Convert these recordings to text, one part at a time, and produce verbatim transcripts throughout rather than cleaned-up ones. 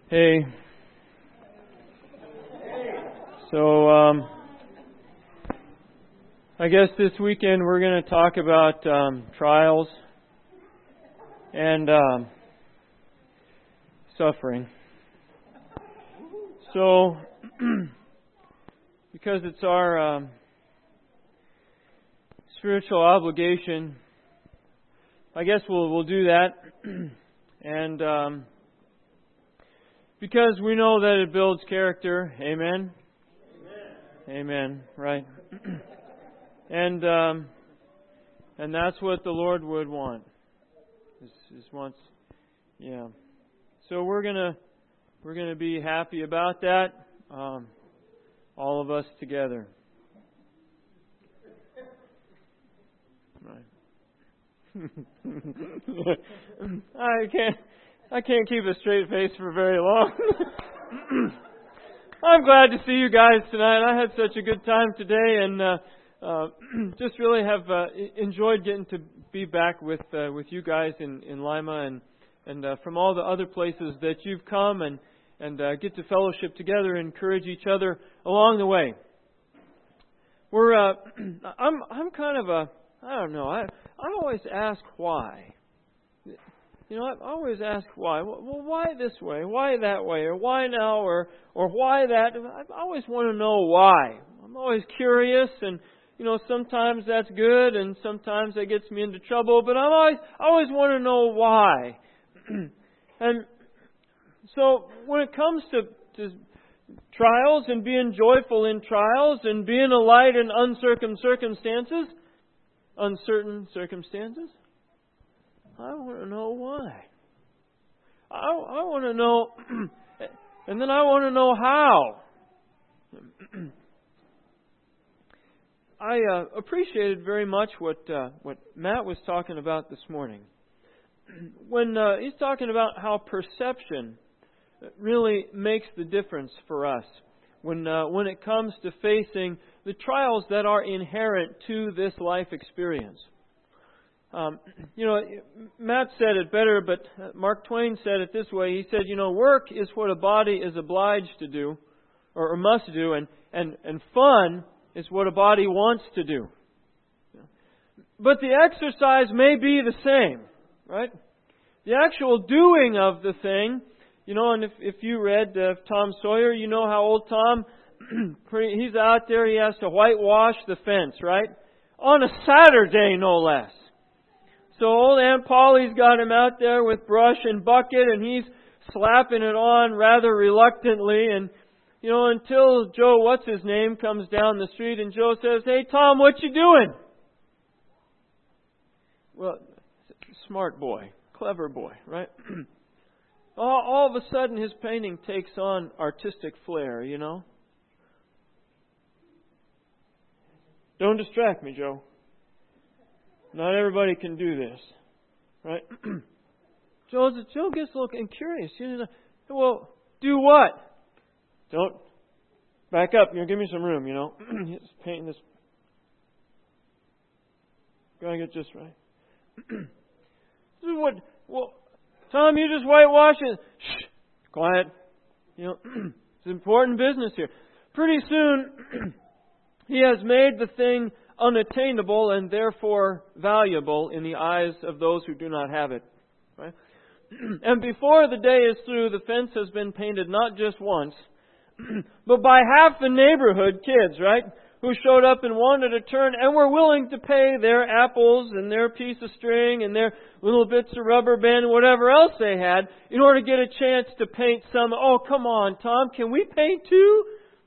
Hey. So, um, I guess this weekend we're going to talk about um, trials and um, suffering. So, because it's our um, spiritual obligation, I guess we'll we'll do that, and um, because we know that it builds character. Amen. Amen. Amen. Right. And um, and that's what the Lord would want. Is, is wants, yeah. So we're gonna we're gonna be happy about that. Um, all of us together. Right. I can't I can't keep a straight face for very long. I'm glad to see you guys tonight. I had such a good time today, and uh, uh, just really have uh, enjoyed getting to be back with uh, with you guys in, in Lima, and and uh, from all the other places that you've come, and and uh, get to fellowship together, and encourage each other along the way. We're uh, I'm I'm kind of a I don't know I I always ask why. You know, I always ask why. Well, why this way? Why that way? Or why now? Or or why that? I always want to know why. I'm always curious, and you know, sometimes that's good, and sometimes that gets me into trouble. But I'm always I always want to know why. And so, when it comes to, to trials and being joyful in trials and being a light in uncertain circumstances, uncertain circumstances. I want to know why. I, I want to know, and then I want to know how. I uh, appreciated very much what uh, what Matt was talking about this morning. When uh, he's talking about how perception really makes the difference for us when uh, when it comes to facing the trials that are inherent to this life experience. Um, you know, Matt said it better, but Mark Twain said it this way. He said, you know, work is what a body is obliged to do, or, or must do, and, and, and fun is what a body wants to do. But the exercise may be the same, right? The actual doing of the thing, you know, and if, if you read uh, Tom Sawyer, you know how old Tom, he's out there, he has to whitewash the fence, right? On a Saturday, no less. So old Aunt Polly's got him out there with brush and bucket, and he's slapping it on rather reluctantly. And, you know, until Joe, what's his name, comes down the street, and Joe says, "Hey, Tom, what you doing?" Well, smart boy, clever boy, right? all, all of a sudden, his painting takes on artistic flair, you know. Don't distract me, Joe. Not everybody can do this, right? Joe, Joe gets a little curious. You know, well, do what? Don't back up. You know, give me some room. You know, he's painting this. Gotta get just right. This is what? Well, Tom, you just whitewashing. Shh, quiet. You know, it's important business here. Pretty soon, he has made the thing unattainable and therefore valuable in the eyes of those who do not have it. Right? And before the day is through, the fence has been painted not just once, but by half the neighborhood kids, right? Who showed up and wanted a turn and were willing to pay their apples and their piece of string and their little bits of rubber band and whatever else they had in order to get a chance to paint some. Oh, come on, Tom, can we paint too?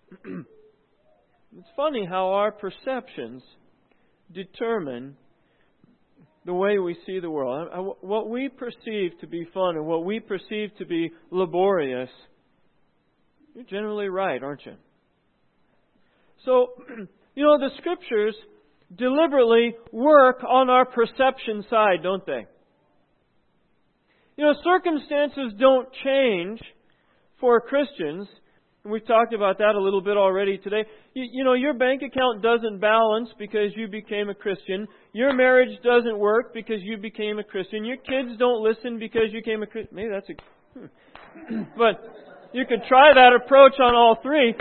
It's funny how our perceptions determine the way we see the world. What we perceive to be fun and what we perceive to be laborious, you're generally right, aren't you? So, you know, the Scriptures deliberately work on our perception side, don't they? You know, circumstances don't change for Christians. And we've talked about that a little bit already today. You, you know, your bank account doesn't balance because you became a Christian. Your marriage doesn't work because you became a Christian. Your kids don't listen because you became a Christian. Maybe that's a... But You could try that approach on all three.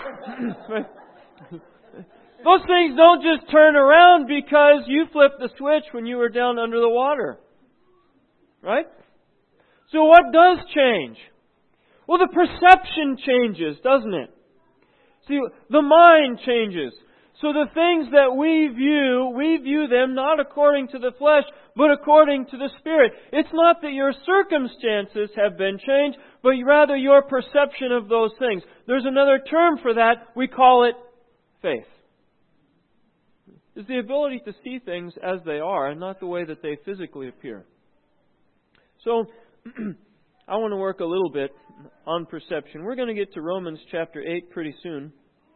Those things don't just turn around because you flipped the switch when you were down under the water. Right? So what does change? Well, the perception changes, doesn't it? See, the mind changes. So the things that we view, we view them not according to the flesh, but according to the Spirit. It's not that your circumstances have been changed, but rather your perception of those things. There's another term for that. We call it faith. It's the ability to see things as they are and not the way that they physically appear. So, I want to work a little bit on perception. We're going to get to Romans chapter eight pretty soon.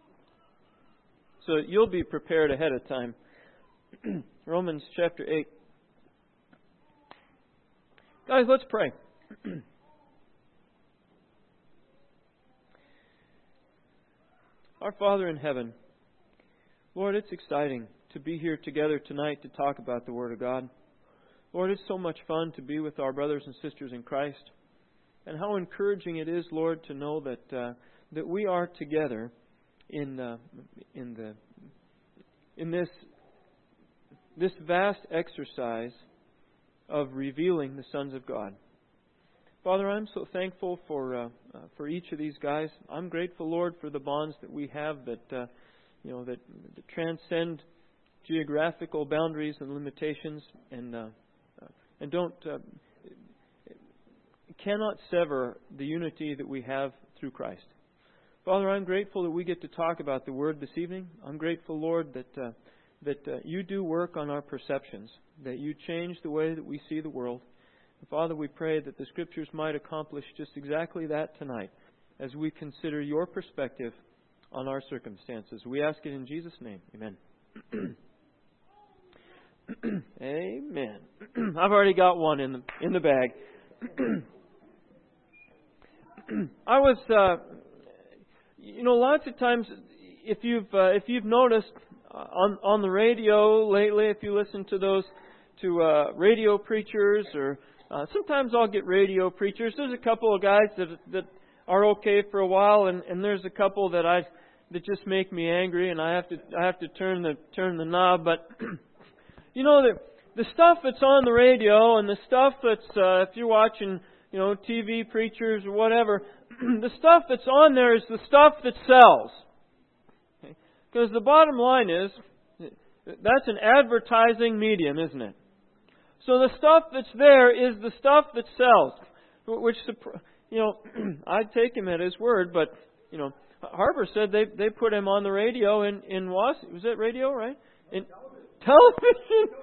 So you'll be prepared ahead of time. Romans chapter eight. Guys, let's pray. Our Father in heaven, Lord, it's exciting to be here together tonight to talk about the Word of God. Lord, it's so much fun to be with our brothers and sisters in Christ. And how encouraging it is, Lord, to know that uh, that we are together in uh, in the in this this vast exercise of revealing the sons of God. Father, I'm so thankful for uh, uh, for each of these guys. I'm grateful, Lord, for the bonds that we have that uh, you know that, that transcend geographical boundaries and limitations, and uh, uh, and don't uh, cannot sever the unity that we have through Christ. Father, I'm grateful that we get to talk about the Word this evening. I'm grateful, Lord, that uh, that uh, you do work on our perceptions, that you change the way that we see the world. And Father, we pray that the Scriptures might accomplish just exactly that tonight as we consider your perspective on our circumstances. We ask it in Jesus' name. Amen. Amen. I've already got one in the in the bag. I was, uh, you know, lots of times, if you've uh, if you've noticed on on the radio lately, if you listen to those to uh, radio preachers, or uh, sometimes I'll get radio preachers. There's a couple of guys that that are okay for a while, and, and there's a couple that I that just make me angry, and I have to I have to turn the turn the knob. But you know, the the stuff that's on the radio and the stuff that's uh, if you're watching, you know, T V preachers or whatever, the stuff that's on there is the stuff that sells. Okay? Because the bottom line is, that's an advertising medium, isn't it? So the stuff that's there is the stuff that sells. Which, you know, I'd take him at his word, but, you know, Harper said they they put him on the radio in, in Was, was that radio, right? In television.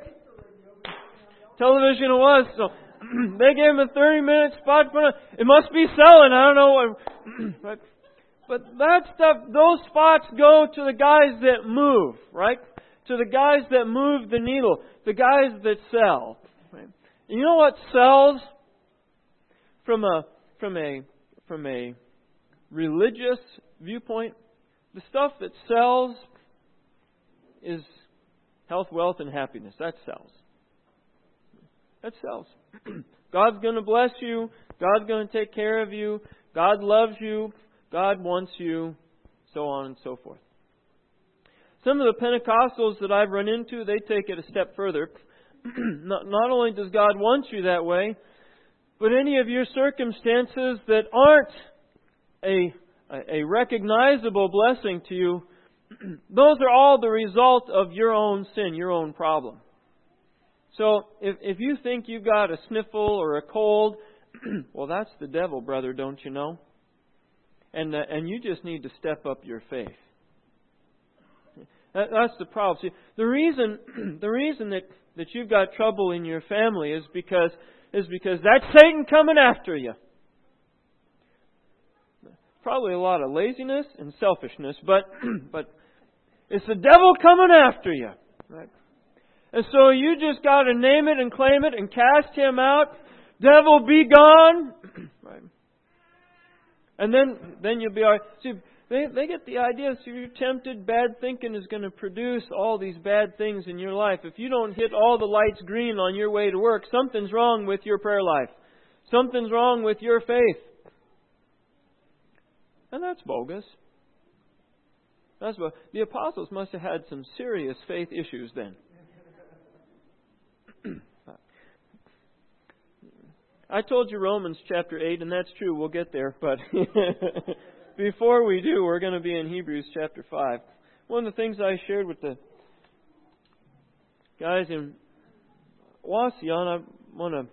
Television it was, so they gave him a thirty-minute spot. It must be selling. I don't know what. But, but that stuff, those spots go to the guys that move, right? To the guys that move the needle. The guys that sell. Right? And you know what sells? From a from a from a religious viewpoint, the stuff that sells is health, wealth, and happiness. That sells. That sells. God's going to bless you. God's going to take care of you. God loves you. God wants you. So on and so forth. Some of the Pentecostals that I've run into, they take it a step further. not, not only does God want you that way, but any of your circumstances that aren't a, a recognizable blessing to you, those are all the result of your own sin, your own problem. So, if if you think you've got a sniffle or a cold, well, that's the devil, brother, don't you know? And uh, and you just need to step up your faith. That, that's the problem. See, the reason the reason that, that you've got trouble in your family is because is because that's Satan coming after you. Probably a lot of laziness and selfishness, but but it's the devil coming after you, right? And so you just got to name it and claim it and cast him out. Devil, be gone. Right. And then then you'll be all right. See, they, they get the idea. So you're tempted. Bad thinking is going to produce all these bad things in your life. If you don't hit all the lights green on your way to work, something's wrong with your prayer life. Something's wrong with your faith. And that's bogus. That's what the apostles must have had some serious faith issues then. I told you Romans chapter eight, and that's true. We'll get there. But before we do, we're going to be in Hebrews chapter five. One of the things I shared with the guys in Wauseon, I want to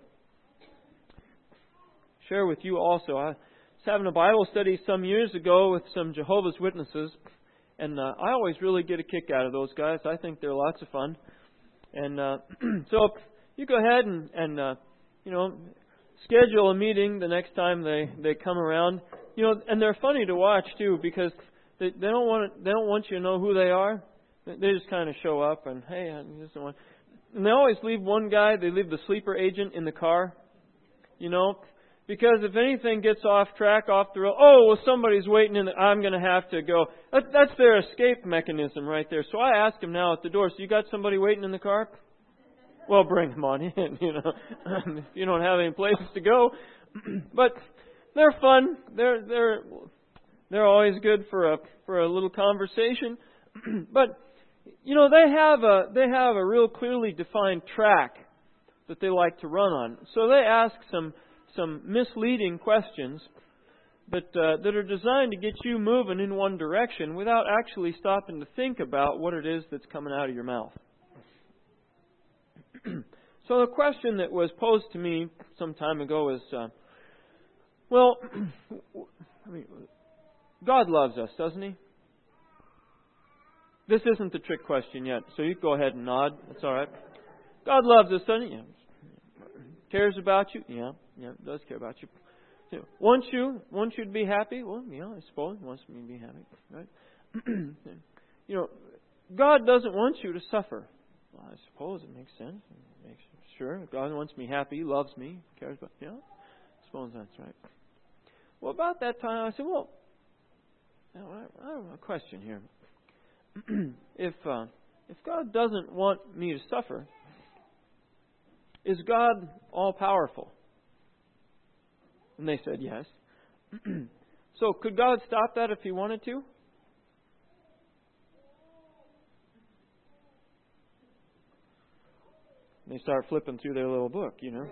share with you also. I was having a Bible study some years ago with some Jehovah's Witnesses, and uh, I always really get a kick out of those guys. I think they're lots of fun. And uh, so you go ahead and, and uh, you know, schedule a meeting the next time they, they come around. You know, and they're funny to watch too, because they they don't want to, they don't want you to know who they are. They just kind of show up and hey, I just don't want. And they always leave one guy. They leave the sleeper agent in the car. You know, because if anything gets off track, off the road, oh well, somebody's waiting and I'm going to have to go. That, that's their escape mechanism right there. So I ask them now at the door. So you got somebody waiting in the car? Well, bring them on in, you know, if you don't have any places to go. But they're fun. They're they're they're always good for a for a little conversation. But you know, they have a they have a real clearly defined track that they like to run on. So they ask some some misleading questions, but uh, that are designed to get you moving in one direction without actually stopping to think about what it is that's coming out of your mouth. So the question that was posed to me some time ago is, uh, well, I mean, God loves us, doesn't He? This isn't the trick question yet, so you can go ahead and nod. That's all right. God loves us, doesn't He? Yeah. Cares about you? Yeah, yeah, does care about you. You know, wants you, wants you to be happy? Well, yeah, I suppose He wants me to be happy, right? You know, God doesn't want you to suffer. Well, I suppose it makes sense. It makes sure God wants me happy, loves me, cares about me. Yeah, I suppose that's right. Well, about that time, I said, well, I have a question here. if uh, if God doesn't want me to suffer, is God all powerful? And they said yes. So could God stop that if He wanted to? They start flipping through their little book, you know.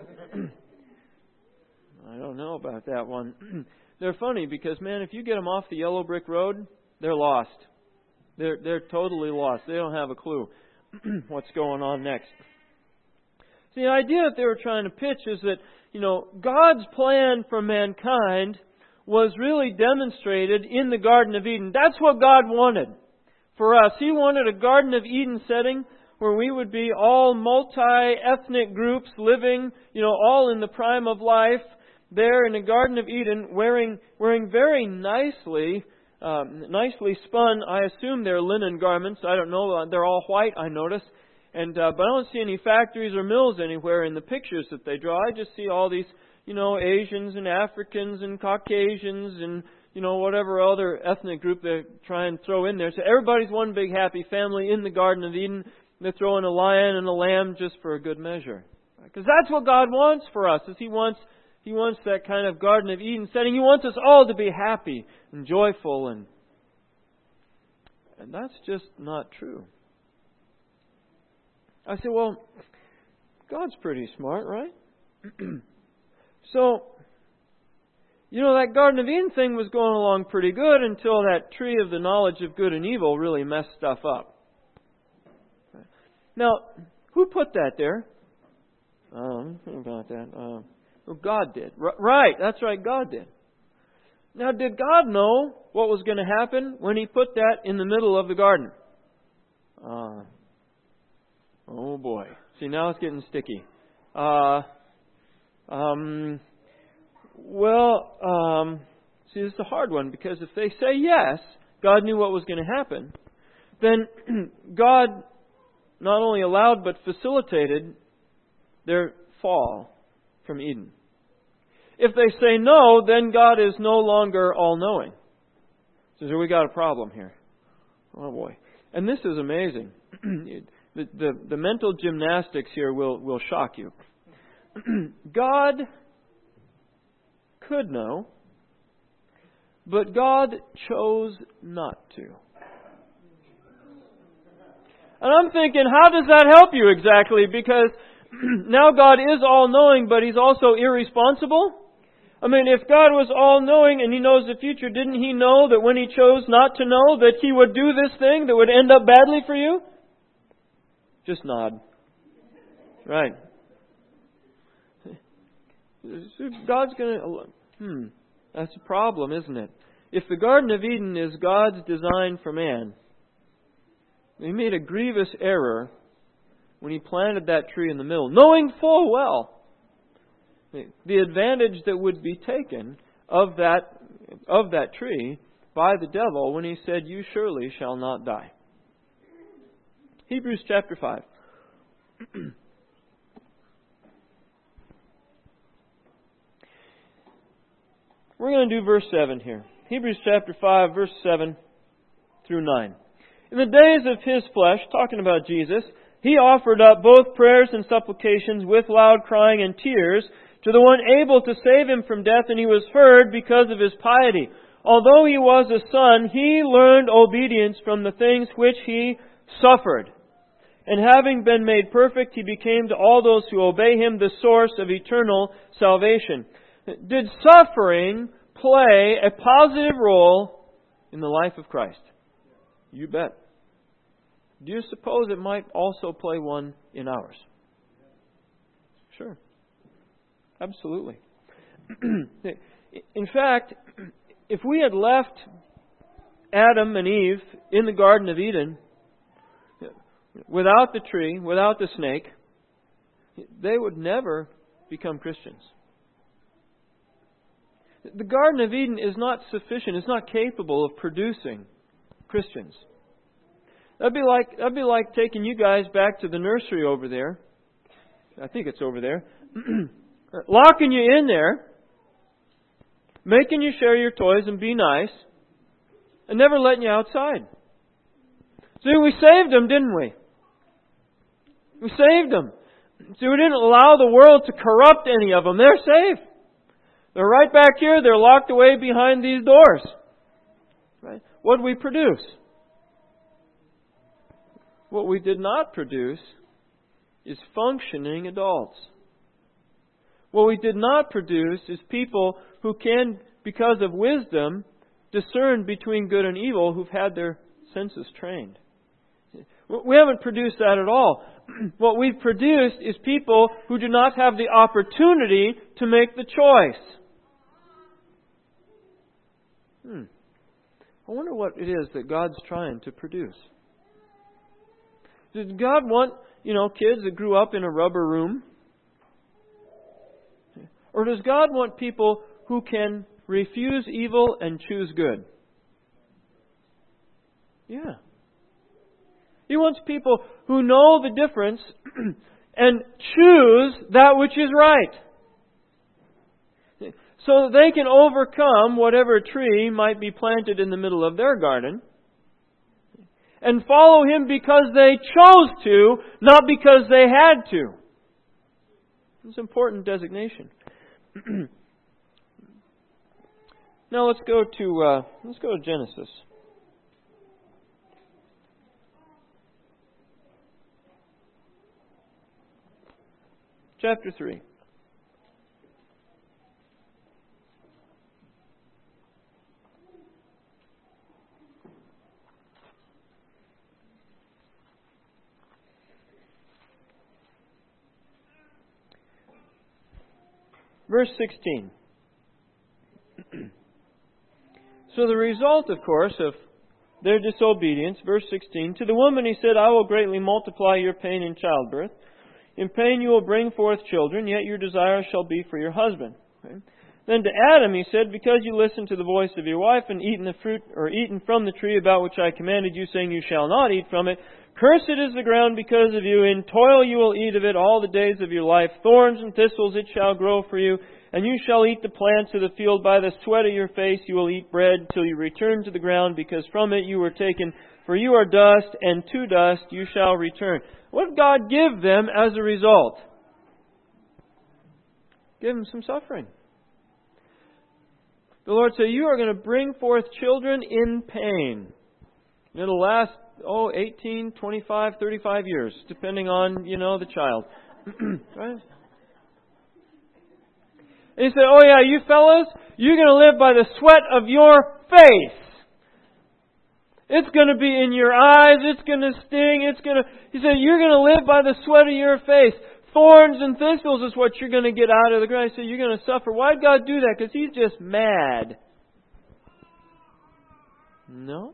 I don't know about that one. They're funny because, man, if you get them off the yellow brick road, they're lost. They're they're totally lost. They don't have a clue what's going on next. See, the idea that they were trying to pitch is that, you know, God's plan for mankind was really demonstrated in the Garden of Eden. That's what God wanted for us. He wanted a Garden of Eden setting where we would be all multi-ethnic groups living, you know, all in the prime of life, there in the Garden of Eden, wearing wearing very nicely, um, nicely spun. I assume they're linen garments. I don't know. They're all white, I notice. And uh, but I don't see any factories or mills anywhere in the pictures that they draw. I just see all these, you know, Asians and Africans and Caucasians and, you know, whatever other ethnic group they try and throw in there. So everybody's one big happy family in the Garden of Eden. They throw in a lion and a lamb just for a good measure. Because that's what God wants for us. Is He wants He wants that kind of Garden of Eden setting. He wants us all to be happy and joyful. And, and that's just not true. I said, well, God's pretty smart, right? So, you know, that Garden of Eden thing was going along pretty good until that tree of the knowledge of good and evil really messed stuff up. Now, who put that there? Um, think about that. Uh, well, God did. R- right, that's right, God did. Now, did God know what was going to happen when He put that in the middle of the garden? Uh, oh boy. See, now it's getting sticky. Uh, um, well, um, see, this is a hard one, because if they say yes, God knew what was going to happen, then God not only allowed but facilitated their fall from Eden. If they say no, then God is no longer all-knowing. So we got a problem here. Oh boy. And this is amazing. the, the, the mental gymnastics here will, will shock you. God could know, But God chose not to. And I'm thinking, how does that help you exactly? Because now God is all-knowing, but He's also irresponsible. I mean, if God was all-knowing and He knows the future, didn't He know that when He chose not to know that He would do this thing that would end up badly for you? Just nod. Right. God's going to... Hmm. That's a problem, isn't it? If the Garden of Eden is God's design for man, He made a grievous error when He planted that tree in the middle, knowing full well the advantage that would be taken of that of that tree by the devil when he said, "You surely shall not die." Hebrews chapter five. We're going to do verse seven here. Hebrews chapter five, verse seven through nine. In the days of His flesh, talking about Jesus, He offered up both prayers and supplications with loud crying and tears to the one able to save Him from death, and He was heard because of His piety. Although He was a Son, He learned obedience from the things which He suffered. And having been made perfect, He became to all those who obey Him the source of eternal salvation. Did suffering play a positive role in the life of Christ? You bet. Do you suppose it might also play one in ours? Sure. Absolutely. In fact, if we had left Adam and Eve in the Garden of Eden without the tree, without the snake, they would never become Christians. The Garden of Eden is not sufficient, it's not capable of producing Christians. That'd be like that'd be like taking you guys back to the nursery over there. I think it's over there. Locking you in there, making you share your toys and be nice, and never letting you outside. See, we saved them, didn't we? We saved them. See, we didn't allow the world to corrupt any of them. They're safe. They're right back here. They're locked away behind these doors. Right? What did we produce? What we did not produce is functioning adults. What we did not produce is people who can, because of wisdom, discern between good and evil, who've had their senses trained. We haven't produced that at all. What we've produced is people who do not have the opportunity to make the choice. Hmm. I wonder what it is that God's trying to produce. Did God want, you know, kids that grew up in a rubber room? Or does God want people who can refuse evil and choose good? Yeah. He wants people who know the difference and choose that which is right. So that they can overcome whatever tree might be planted in the middle of their garden and follow Him because they chose to, not because they had to. It's an important designation. Now let's go to uh, let's go to Genesis. Chapter three. Verse sixteen. So the result, of course, of their disobedience, verse sixteen, to the woman He said, I will greatly multiply your pain in childbirth. In pain you will bring forth children, yet your desire shall be for your husband. Okay? Then to Adam He said, because you listened to the voice of your wife and eaten the fruit, or eaten from the tree about which I commanded you, saying you shall not eat from it, cursed is the ground because of you. In toil you will eat of it all the days of your life. Thorns and thistles it shall grow for you. And you shall eat the plants of the field. By the sweat of your face you will eat bread till you return to the ground, because from it you were taken. For you are dust, and to dust you shall return. What did God give them as a result? Give them some suffering. The Lord said, you are going to bring forth children in pain. And it'll last, oh, eighteen, twenty-five, thirty-five years, depending on, you know, the child. Right? And he said, oh yeah, you fellas, you're going to live by the sweat of your face. It's going to be in your eyes. It's going to sting. It's going to, he said, you're going to live by the sweat of your face. Thorns and thistles is what you're going to get out of the ground. He said, you're going to suffer. Why did God do that? Because He's just mad. No.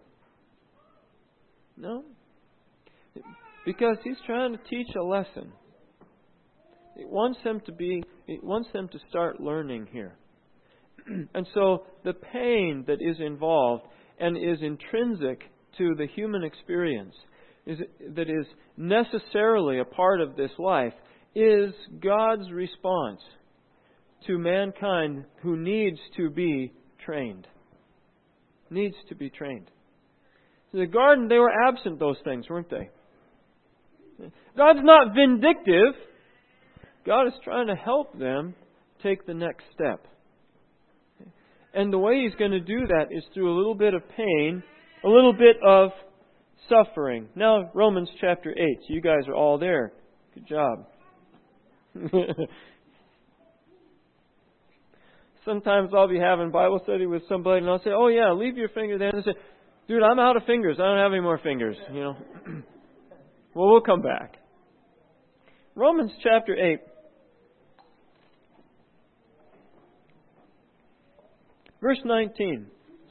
No. Because He's trying to teach a lesson. He wants them to be, He wants them to start learning here. And so the pain that is involved and is intrinsic to the human experience, is, that is necessarily a part of this life, is God's response to mankind who needs to be trained. Needs to be trained. In the garden, they were absent those things, weren't they? God's not vindictive. God is trying to help them take the next step. And the way He's going to do that is through a little bit of pain, a little bit of suffering. Now, Romans chapter eight. So you guys are all there. Good job. Sometimes I'll be having Bible study with somebody and I'll say, oh yeah, leave your finger there. And they say, dude, I'm out of fingers. I don't have any more fingers. You know. Well, we'll come back. Romans chapter eight. Verse nineteen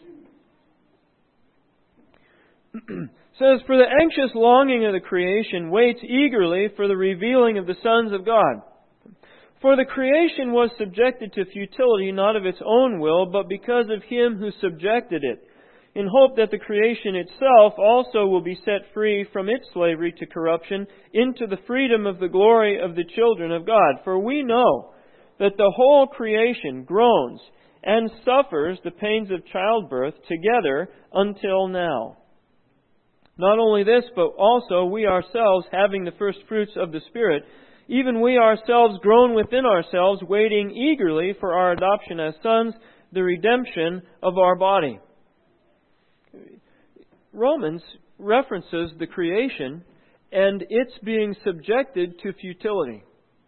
says, for the anxious longing of the creation waits eagerly for the revealing of the sons of God. For the creation was subjected to futility, not of its own will, but because of Him who subjected it, in hope that the creation itself also will be set free from its slavery to corruption into the freedom of the glory of the children of God. For we know that the whole creation groans and suffers the pains of childbirth together until now. Not only this, but also we ourselves, having the first fruits of the Spirit, even we ourselves groan within ourselves, waiting eagerly for our adoption as sons, the redemption of our body. Romans references the creation and its being subjected to futility.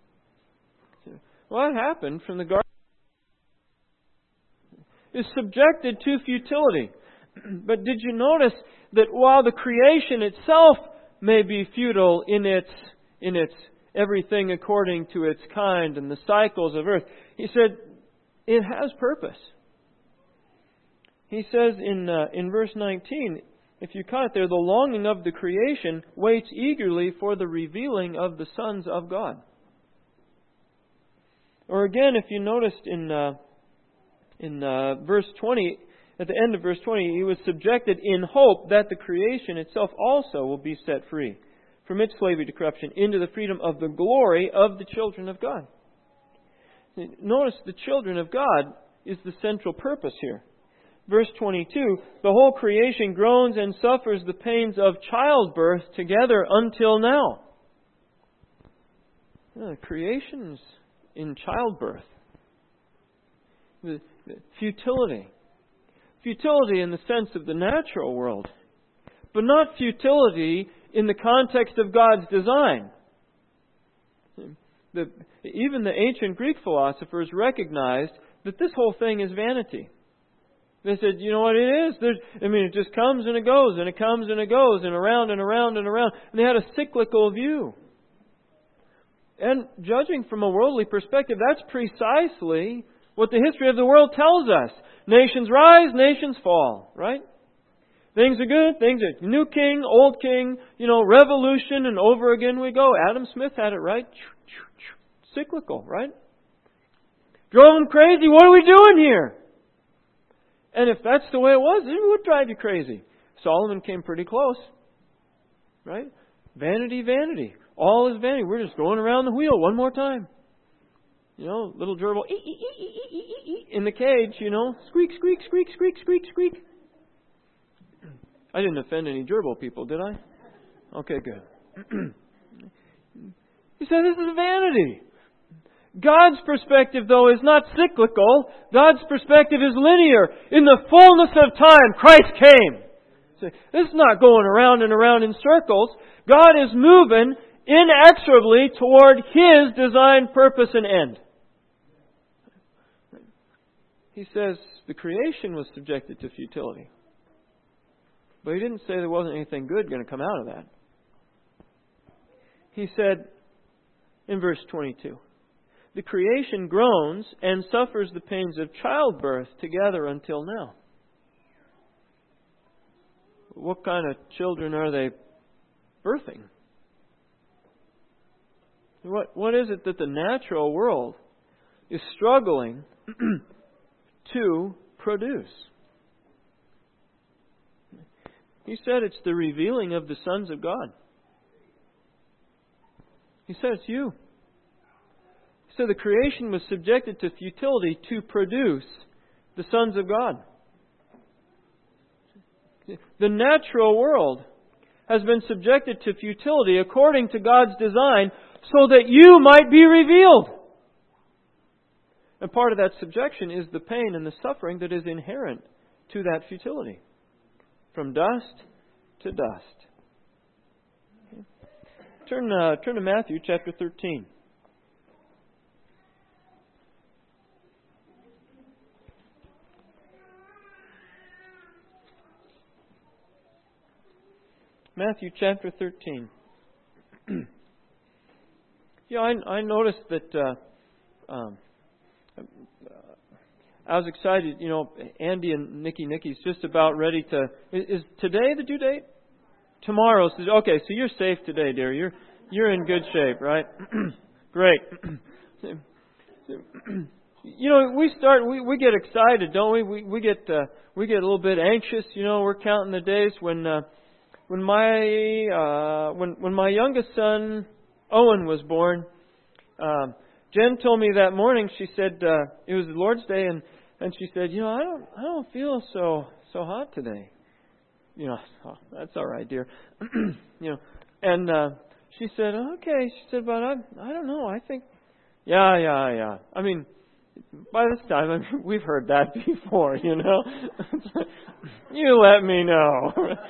What happened from the garden is subjected to futility. But did you notice that while the creation itself may be futile in its in its everything according to its kind and the cycles of earth, he said it has purpose. He says in uh, in verse nineteen, if you caught it there, the longing of the creation waits eagerly for the revealing of the sons of God. Or again, if you noticed in uh, in uh, verse twenty, at the end of verse twenty, He was subjected in hope that the creation itself also will be set free from its slavery to corruption into the freedom of the glory of the children of God. Notice the children of God is the central purpose here. Verse twenty-two, the whole creation groans and suffers the pains of childbirth together until now. The creation's in childbirth. The, the futility. Futility in the sense of the natural world, but not futility in the context of God's design. The, even the ancient Greek philosophers recognized that this whole thing is vanity. They said, you know what it is? There's, I mean, it just comes and it goes, and it comes and it goes, and around and around and around. And they had a cyclical view. And judging from a worldly perspective, that's precisely what the history of the world tells us. Nations rise, nations fall, right? Things are good, things are new king, old king, you know, revolution, and over again we go. Adam Smith had it right. Cyclical, right? Drove him crazy. What are we doing here? And if that's the way it was, it would drive you crazy. Solomon came pretty close, right? Vanity, vanity. All is vanity. We're just going around the wheel one more time. You know, little gerbil ee, ee, ee, ee, ee, ee, in the cage, you know, squeak, squeak, squeak, squeak, squeak, squeak. I didn't offend any gerbil people, did I? Okay, good. He said this is vanity. God's perspective, though, is not cyclical. God's perspective is linear. In the fullness of time, Christ came. So this is not going around and around in circles. God is moving inexorably toward His design, purpose, and end. He says the creation was subjected to futility. But He didn't say there wasn't anything good going to come out of that. He said in verse twenty-two, the creation groans and suffers the pains of childbirth together until now. What kind of children are they birthing? What What is it that the natural world is struggling to produce? He said it's the revealing of the sons of God. He said it's you. So the creation was subjected to futility to produce the sons of God. The natural world has been subjected to futility according to God's design so that you might be revealed. And part of that subjection is the pain and the suffering that is inherent to that futility. From dust to dust. Okay. Turn, uh, turn to Matthew chapter thirteen. Matthew chapter thirteen. Yeah, I, I noticed that uh, um, I was excited. You know, Andy and Nikki Nikki's just about ready to. Is, is today the due date? Tomorrow's the, okay. So you're safe today, dear. You're you're in good shape, right? Great. You know, we start. We, we get excited, don't we? We we get uh, we get a little bit anxious. You know, we're counting the days when uh, when my uh, when when my youngest son Owen was born. Um, Jen told me that morning. She said uh, it was the Lord's Day, and, and she said, you know, I don't I don't feel so so hot today. You know, oh, that's all right, dear. You know, and uh, she said, okay. She said, but I I don't know. I think, yeah, yeah, yeah. I mean, by this time, I mean, we've heard that before. You know, you let me know.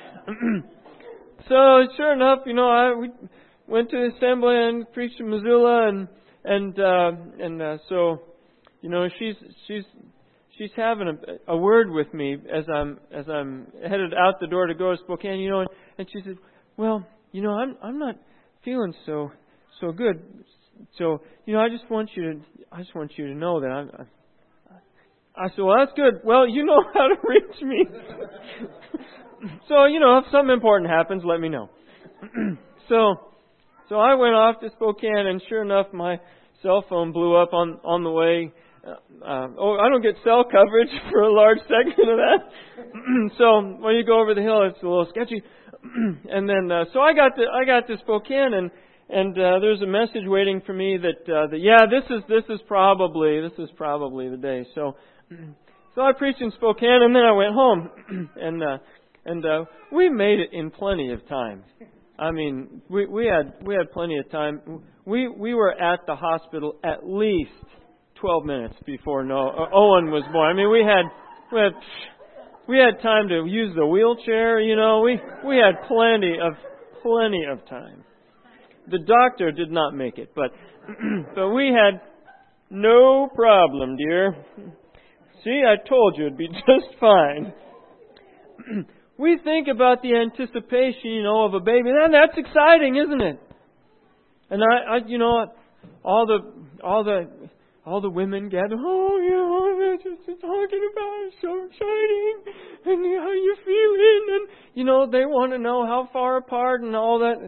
So sure enough, you know, I we went to the assembly and preached in Missoula, and and uh, and uh, so, you know, she's she's she's having a, a word with me as I'm as I'm headed out the door to go to Spokane, you know, and, and she said, well, you know, I'm I'm not feeling so so good, so you know, I just want you to I just want you to know that I'm. I, I said, well, that's good. Well, you know how to reach me. So, you know, if something important happens, let me know. so. So I went off to Spokane, and sure enough, my cell phone blew up on, on the way. Uh, uh, oh, I don't get cell coverage for a large segment of that. So when you go over the hill, it's a little sketchy. And then, uh, so I got to I got to Spokane, and and uh, there's a message waiting for me that uh, that yeah, this is this is probably this is probably the day. So so I preached in Spokane, and then I went home, and uh, and uh, we made it in plenty of time. I mean, we we had we had plenty of time. We we were at the hospital at least twelve minutes before no uh, Owen was born. I mean, we had we had we had time to use the wheelchair. You know, we we had plenty of plenty of time. The doctor did not make it, but but we had no problem, dear. See, I told you it'd be just fine. We think about the anticipation, you know, of a baby, and that's exciting, isn't it? And I, I, you know, all the, all the, all the women gather. Oh, you know, they're just talking about it, so exciting, and how you feeling, and you know, they want to know how far apart and all that.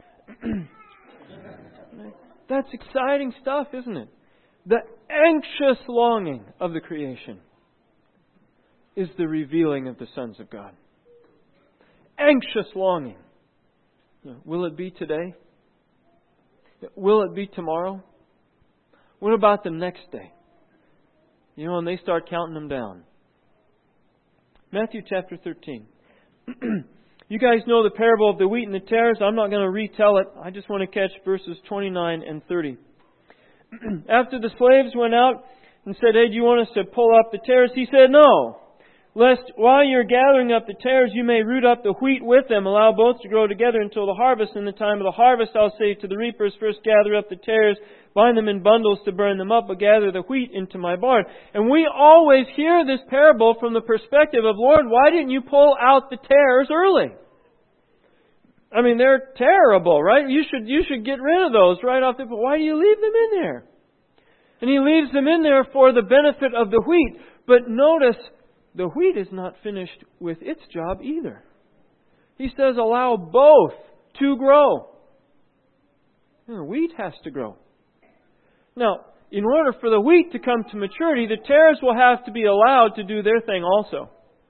That's exciting stuff, isn't it? The anxious longing of the creation is the revealing of the sons of God. Anxious longing. You know, will it be today? Will it be tomorrow? What about the next day? You know, and they start counting them down. Matthew chapter thirteen. You guys know the parable of the wheat and the tares. I'm not going to retell it. I just want to catch verses twenty-nine and thirty. after the slaves went out and said, "Hey, do you want us to pull up the tares?" He said, "No. Lest while you're gathering up the tares, you may root up the wheat with them. Allow both to grow together until the harvest. In the time of the harvest, I'll say to the reapers, first gather up the tares, bind them in bundles to burn them up, but gather the wheat into my barn." And we always hear this parable from the perspective of, "Lord, why didn't you pull out the tares early?" I mean, they're terrible, right? You should you should get rid of those right off the... But why do you leave them in there? And He leaves them in there for the benefit of the wheat. But notice, the wheat is not finished with its job either. He says, allow both to grow. And the wheat has to grow. Now, in order for the wheat to come to maturity, the tares will have to be allowed to do their thing also.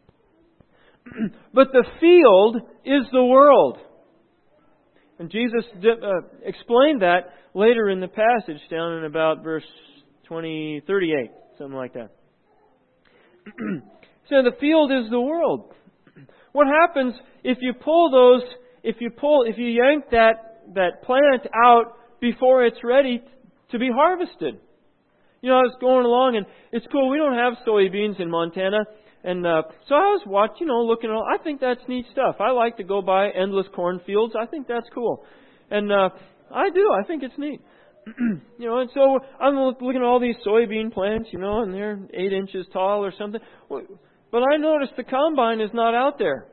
But the field is the world. And Jesus uh, explained that later in the passage, down in about verse twenty, thirty-eight, something like that. So the field is the world. What happens if you pull those, if you pull, if you yank that, that plant out before it's ready to be harvested? You know, I was going along and it's cool. We don't have soybeans in Montana. And uh, so I was watching, you know, looking at all. I think that's neat stuff. I like to go by endless cornfields. I think that's cool. And uh, I do. I think it's neat. You know, and so I'm looking at all these soybean plants, you know, and they're eight inches tall or something. But I noticed the combine is not out there.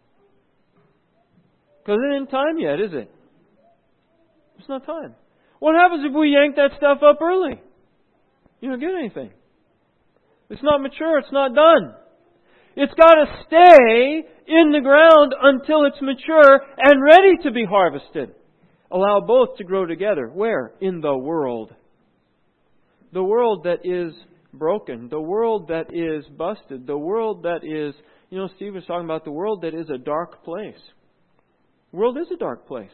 Because it isn't time yet, is it? It's not time. What happens if we yank that stuff up early? You don't get anything. It's not mature. It's not done. It's got to stay in the ground until it's mature and ready to be harvested. Allow both to grow together. Where? In the world. The world that is broken. The world that is busted. The world that is, you know, Steve was talking about the world that is a dark place. The world is a dark place.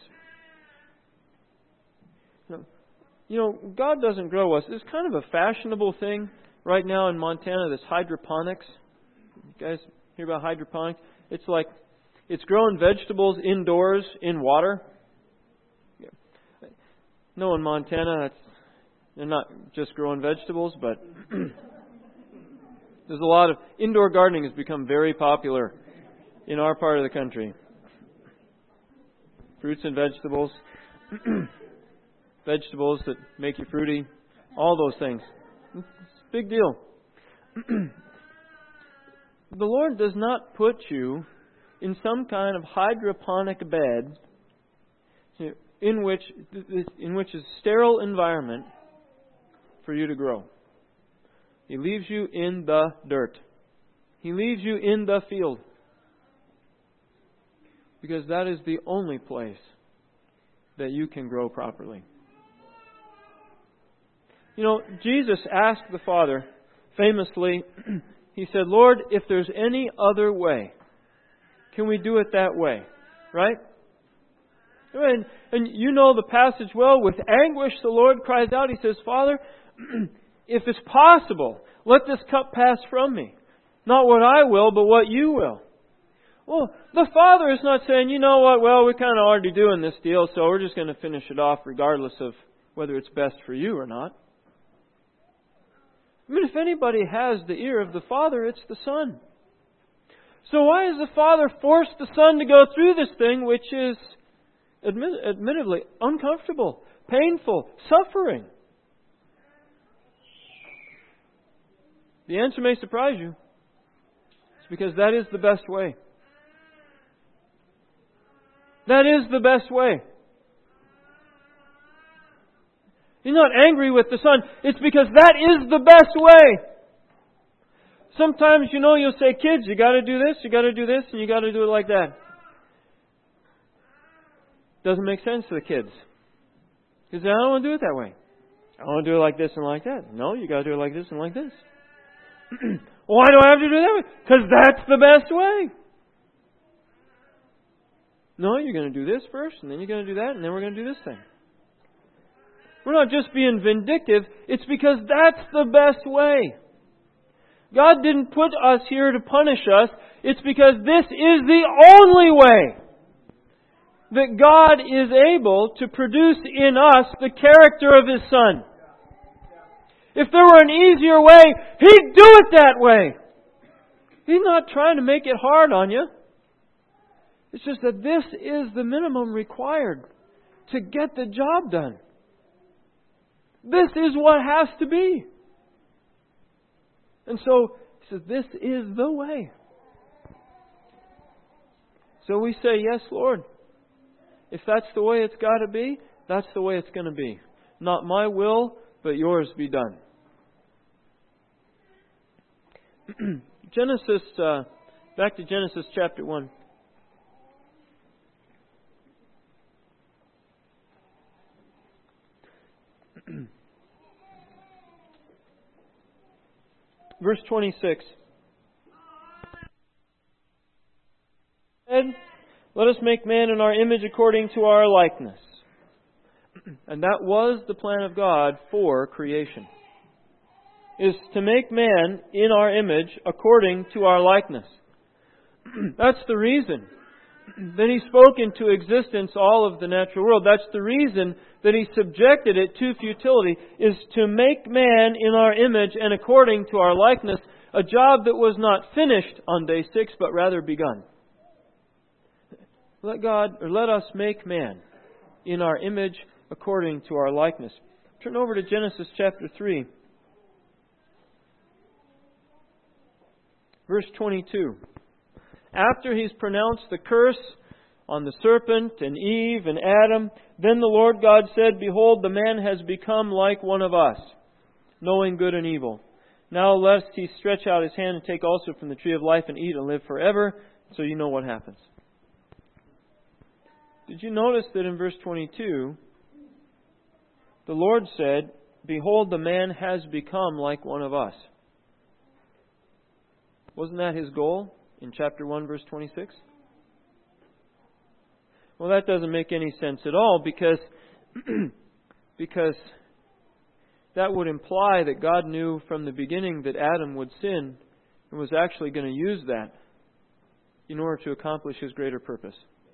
You know, God doesn't grow us. It's kind of a fashionable thing right now in Montana, this hydroponics. You guys hear about hydroponics? It's like, it's growing vegetables indoors in water. No, in Montana, it's, they're not just growing vegetables, but there's a lot of, indoor gardening has become very popular in our part of the country. Fruits and vegetables. Vegetables that make you fruity. All those things. It's a big deal. The Lord does not put you in some kind of hydroponic bed in which in which is a sterile environment for you to grow. He leaves you in the dirt. He leaves you in the field. Because that is the only place that you can grow properly. You know, Jesus asked the Father, famously, He said, "Lord, if there's any other way, can we do it that way?" Right? And, and you know the passage well. With anguish the Lord cries out. He says, "Father, if it's possible, let this cup pass from me. Not what I will, but what you will." Well, the Father is not saying, you know what, well, we're kind of already doing this deal, so we're just going to finish it off regardless of whether it's best for you or not. I mean, if anybody has the ear of the Father, it's the Son. So why has the Father forced the Son to go through this thing which is admit, admittedly uncomfortable, painful, suffering? The answer may surprise you. It's because that is the best way. That is the best way. He's not angry with the Son. It's because that is the best way. Sometimes, you know, you'll say, kids, you got to do this, you got to do this, and you got to do it like that. Doesn't make sense to the kids. Because I don't want to do it that way. I want to do it like this and like that. No, you got to do it like this and like this. Why do I have to do it that way? Because that's the best way. No, you're going to do this first, and then you're going to do that, and then we're going to do this thing. We're not just being vindictive. It's because that's the best way. God didn't put us here to punish us. It's because this is the only way that God is able to produce in us the character of His Son. If there were an easier way, He'd do it that way. He's not trying to make it hard on you. It's just that this is the minimum required to get the job done. This is what has to be. And so, He says, this is the way. So we say, yes, Lord. If that's the way it's got to be, that's the way it's going to be. Not my will, but yours be done. Genesis, uh, back to Genesis chapter one. Verse twenty-six. Let us make man in our image according to our likeness. And that was the plan of God for creation. Is to make man in our image according to our likeness. That's the reason that He spoke into existence all of the natural world. That's the reason that He subjected it to futility, is to make man in our image and according to our likeness, a job that was not finished on day six, but rather begun. Let God, or let us make man in our image according to our likeness. Turn over to Genesis chapter three. Verse twenty-two. After He's pronounced the curse on the serpent and Eve and Adam, then the Lord God said, Behold, the man has become like one of us, knowing good and evil. Now lest he stretch out his hand and take also from the tree of life and eat and live forever. So you know what happens. Did you notice that in verse twenty-two, the Lord said, Behold, the man has become like one of us. Wasn't that His goal in chapter one, verse twenty-six? Well, that doesn't make any sense at all, because, because that would imply that God knew from the beginning that Adam would sin and was actually going to use that in order to accomplish His greater purpose.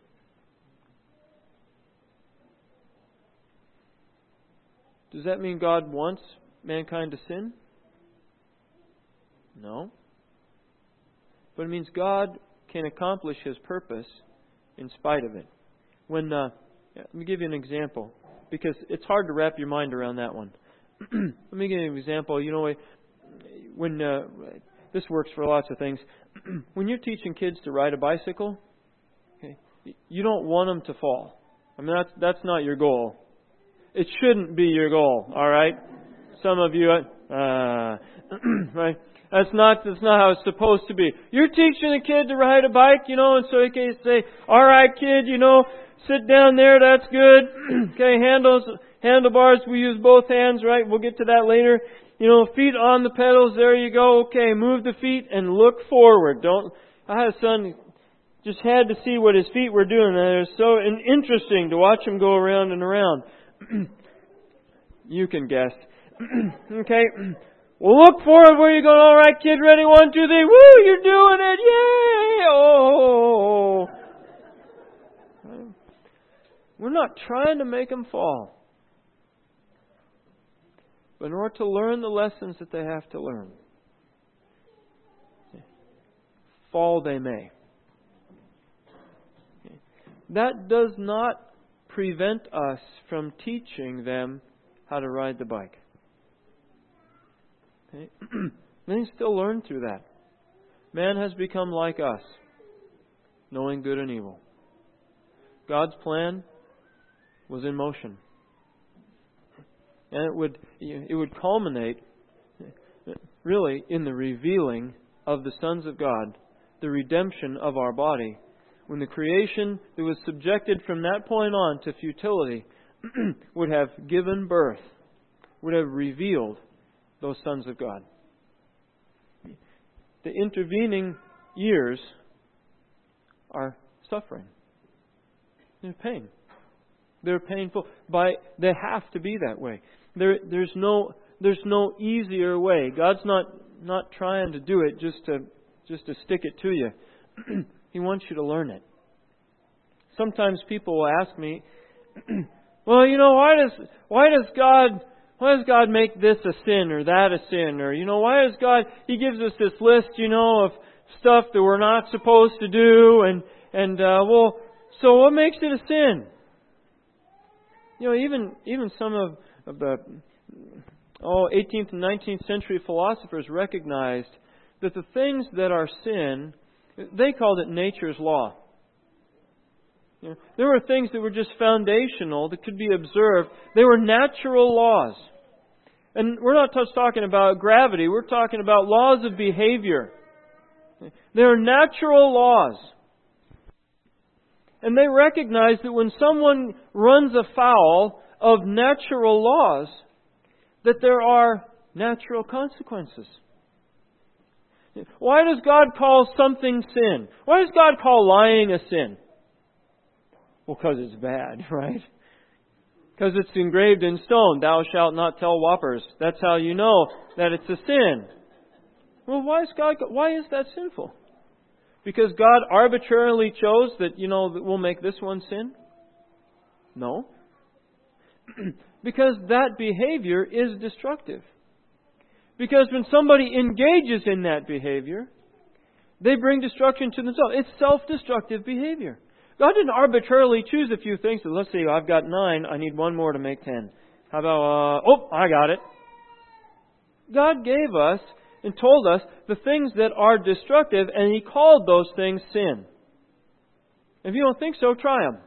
Does that mean God wants mankind to sin? No. But it means God can accomplish His purpose in spite of it. When uh, let me give you an example, because it's hard to wrap your mind around that one. Let me give you an example. You know, when uh, this works for lots of things. When you're teaching kids to ride a bicycle, okay, you don't want them to fall. I mean, that's that's not your goal. It shouldn't be your goal. All right. Some of you, uh, right. That's not, that's not how it's supposed to be. You're teaching a kid to ride a bike, you know, and so you can say, all right, kid, you know, sit down there, that's good. Okay, handles, handlebars, we use both hands, right? We'll get to that later. You know, feet on the pedals, there you go. Okay, move the feet and look forward. Don't, I had a son, just had to see what his feet were doing. And it was so interesting to watch him go around and around. You can guess. Okay. Well, look forward where you're going. All right, kid, ready? One, two, three. Woo, you're doing it. Yay! Oh. We're not trying to make them fall. But in order to learn the lessons that they have to learn, fall they may. That does not prevent us from teaching them how to ride the bike. Okay? They can still learn through that. Man has become like us, knowing good and evil. God's plan was in motion. And it would it would culminate really in the revealing of the sons of God, the redemption of our body, when the creation that was subjected from that point on to futility would have given birth, would have revealed those sons of God. The intervening years are suffering. They're pain. They're painful. By they have to be that way. There, there's no, there's no easier way. God's not not trying to do it just to just to stick it to you. He wants you to learn it. Sometimes people will ask me, "Well, you know, why does why does God Why does God make this a sin or that a sin? Or, you know, why does God, He gives us this list, you know, of stuff that we're not supposed to do, and, and, uh, well, so what makes it a sin? You know, even, even some of, of the, oh, eighteenth and nineteenth century philosophers recognized that the things that are sin, they called it nature's law. You know, there were things that were just foundational, that could be observed. They were natural laws. And we're not just talking about gravity. We're talking about laws of behavior. They are natural laws. And they recognize that when someone runs afoul of natural laws, that there are natural consequences. Why does God call something sin? Why does God call lying a sin? Well, because it's bad, right? Because it's engraved in stone. Thou shalt not tell whoppers. That's how you know that it's a sin. Well, why is God? Why is that sinful? Because God arbitrarily chose that, you know, that we'll make this one sin? No. Because that behavior is destructive. Because when somebody engages in that behavior, they bring destruction to themselves. It's self-destructive behavior. God didn't arbitrarily choose a few things. So let's see, I've got nine. I need one more to make ten. How about, uh, oh, I got it. God gave us and told us the things that are destructive, and He called those things sin. If you don't think so, try them.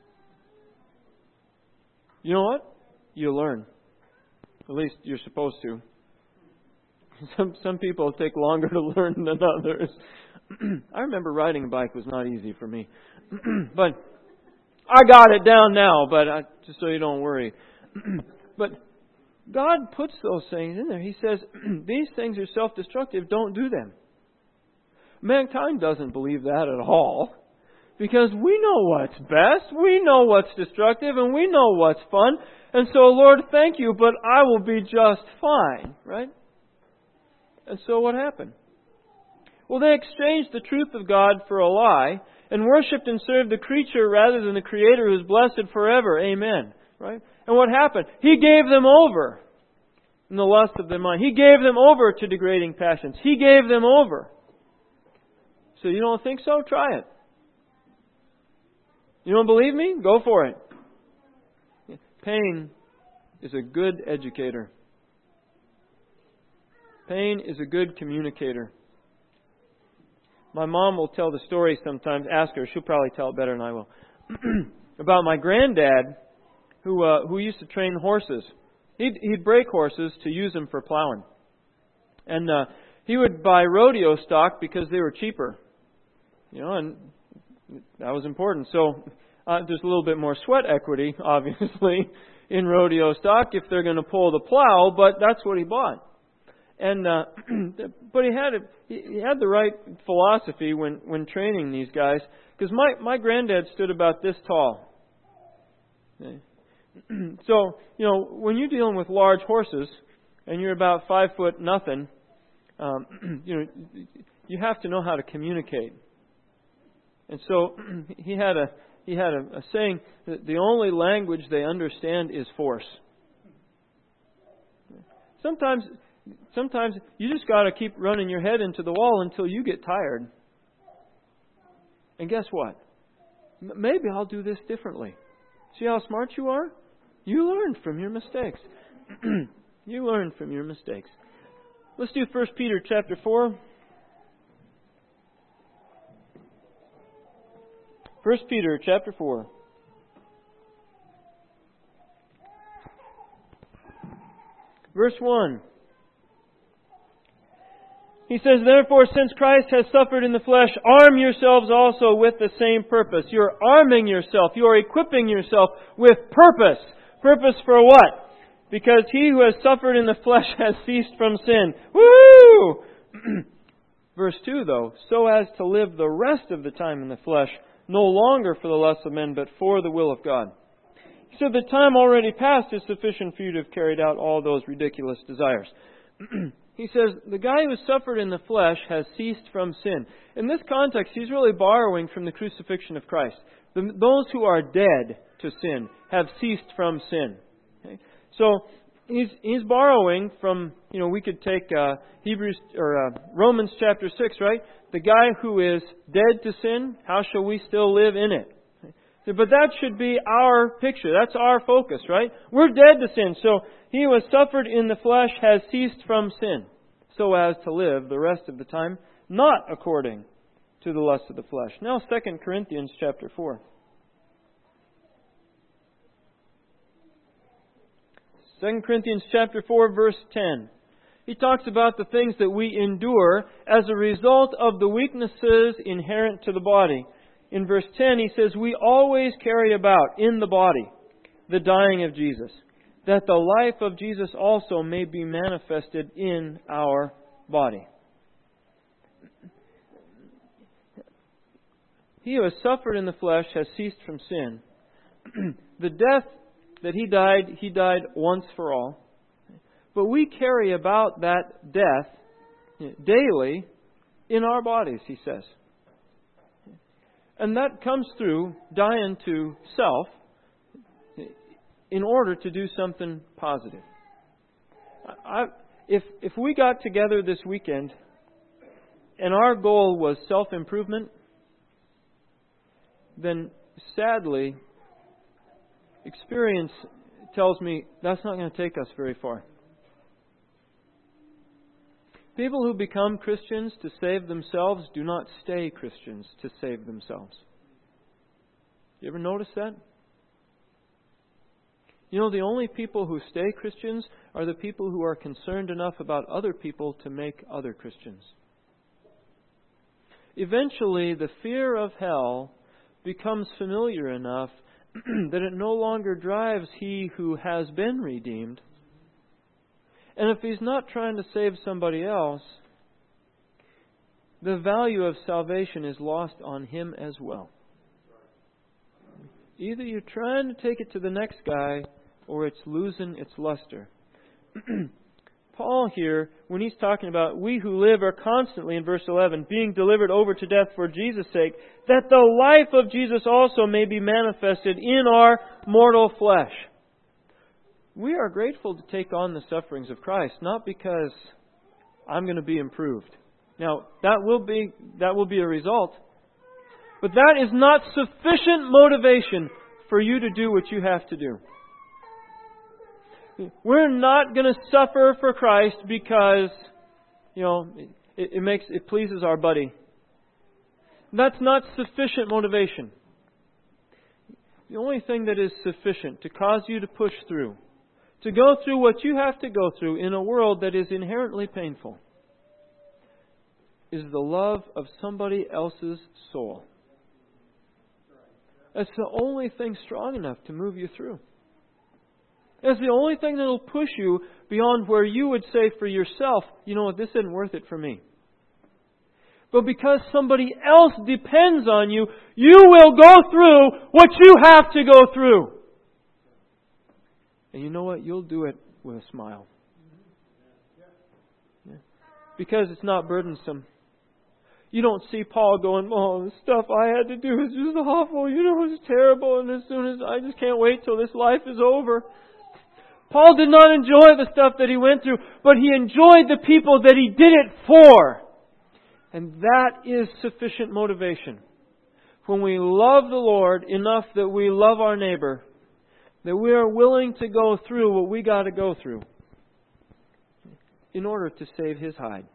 You know what? You learn. At least you're supposed to. Some some people take longer to learn than others. I remember riding a bike was not easy for me. But I got it down now, but I, just so you don't worry. But God puts those things in there. He says, these things are self-destructive, don't do them. Mankind doesn't believe that at all. Because we know what's best, we know what's destructive, and we know what's fun. And so, Lord, thank you, but I will be just fine, right? And so what happened? Well, they exchanged the truth of God for a lie and worshipped and served the creature rather than the Creator who is blessed forever. Amen. Right? And what happened? He gave them over in the lust of their mind. He gave them over to degrading passions. He gave them over. So you don't think so? Try it. You don't believe me? Go for it. Pain is a good educator. Pain is a good communicator. My mom will tell the story sometimes. Ask her. She'll probably tell it better than I will. About my granddad who uh, who used to train horses. He'd, he'd break horses to use them for plowing. And uh, he would buy rodeo stock because they were cheaper. You know, and that was important. So uh, there's a little bit more sweat equity, obviously, in rodeo stock if they're going to pull the plow, but that's what he bought. And uh, but he had a, he had the right philosophy when, when training these guys, because my my granddad stood about this tall. Okay. So you know when you're dealing with large horses and you're about five foot nothing, um, you know you have to know how to communicate. And so he had a he had a, a saying that the only language they understand is force. Sometimes. Sometimes you just got to keep running your head into the wall until you get tired. And guess what? M- maybe I'll do this differently. See how smart you are? You learned from your mistakes. You learned from your mistakes. Let's do First Peter chapter four. First Peter chapter four. Verse one. He says, therefore, since Christ has suffered in the flesh, arm yourselves also with the same purpose. You're arming yourself. You're equipping yourself with purpose. Purpose for what? Because he who has suffered in the flesh has ceased from sin. Woo! Verse two, though, so as to live the rest of the time in the flesh, no longer for the lusts of men, but for the will of God. He said, the time already past is sufficient for you to have carried out all those ridiculous desires. He says, the guy who suffered in the flesh has ceased from sin. In this context, he's really borrowing from the crucifixion of Christ. The, those who are dead to sin have ceased from sin. Okay? So, He's he's borrowing from, you know, we could take uh, Hebrews or uh, Romans chapter six, right? The guy who is dead to sin, how shall we still live in it? But that should be our picture. That's our focus, right? We're dead to sin. So he who has suffered in the flesh has ceased from sin, so as to live the rest of the time not according to the lust of the flesh. Now Second Corinthians chapter four. Second Corinthians chapter four, verse ten. He talks about the things that we endure as a result of the weaknesses inherent to the body. In verse ten, he says, we always carry about in the body the dying of Jesus, that the life of Jesus also may be manifested in our body. He who has suffered in the flesh has ceased from sin. The death that He died, He died once for all. But we carry about that death daily in our bodies, he says. And that comes through dying to self in order to do something positive. I, if if we got together this weekend and our goal was self-improvement, then sadly, experience tells me that's not going to take us very far. People who become Christians to save themselves do not stay Christians to save themselves. You ever notice that? You know, the only people who stay Christians are the people who are concerned enough about other people to make other Christians. Eventually, the fear of hell becomes familiar enough that it no longer drives he who has been redeemed. And if he's not trying to save somebody else, the value of salvation is lost on him as well. Either you're trying to take it to the next guy, or it's losing its luster. Paul here, when he's talking about we who live are constantly, in verse eleven, being delivered over to death for Jesus' sake, that the life of Jesus also may be manifested in our mortal flesh. We are grateful to take on the sufferings of Christ, not because I'm going to be improved. Now, that will be that will be a result. But that is not sufficient motivation for you to do what you have to do. We're not going to suffer for Christ because, you know, it, it makes it pleases our buddy. That's not sufficient motivation. The only thing that is sufficient to cause you to push through, to go through what you have to go through in a world that is inherently painful, is the love of somebody else's soul. That's the only thing strong enough to move you through. It's the only thing that will push you beyond where you would say for yourself, you know what, this isn't worth it for me. But because somebody else depends on you, you will go through what you have to go through. And you know what? You'll do it with a smile. Yeah. Because it's not burdensome. You don't see Paul going, oh, the stuff I had to do is just awful. You know, it's terrible. And as soon as I just can't wait till this life is over. Paul did not enjoy the stuff that he went through, but he enjoyed the people that he did it for. And that is sufficient motivation. When we love the Lord enough that we love our neighbor, that we are willing to go through what we got to go through in order to save his hide.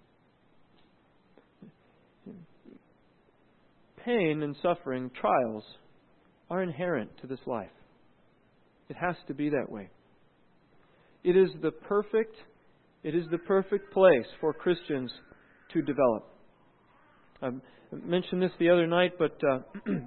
Pain and suffering, trials, are inherent to this life. It has to be that way. It is the perfect, it is the perfect place for Christians to develop. I mentioned this the other night, but uh,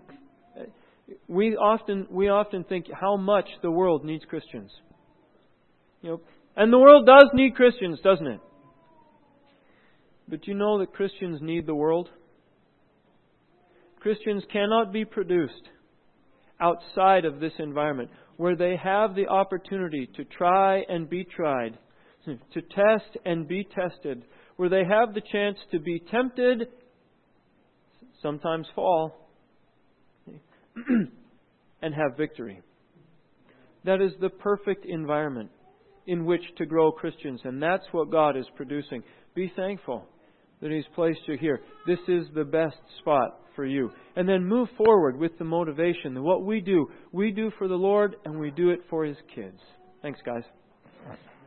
we often we often think how much the world needs Christians. You know, and the world does need Christians, doesn't it? But you know that Christians need the world? Christians cannot be produced outside of this environment where they have the opportunity to try and be tried, to test and be tested, where they have the chance to be tempted, sometimes fall, and have victory. That is the perfect environment in which to grow Christians. And that's what God is producing. Be thankful that He's placed you here. This is the best spot for you. And then move forward with the motivation that what we do, we do for the Lord and we do it for His kids. Thanks, guys.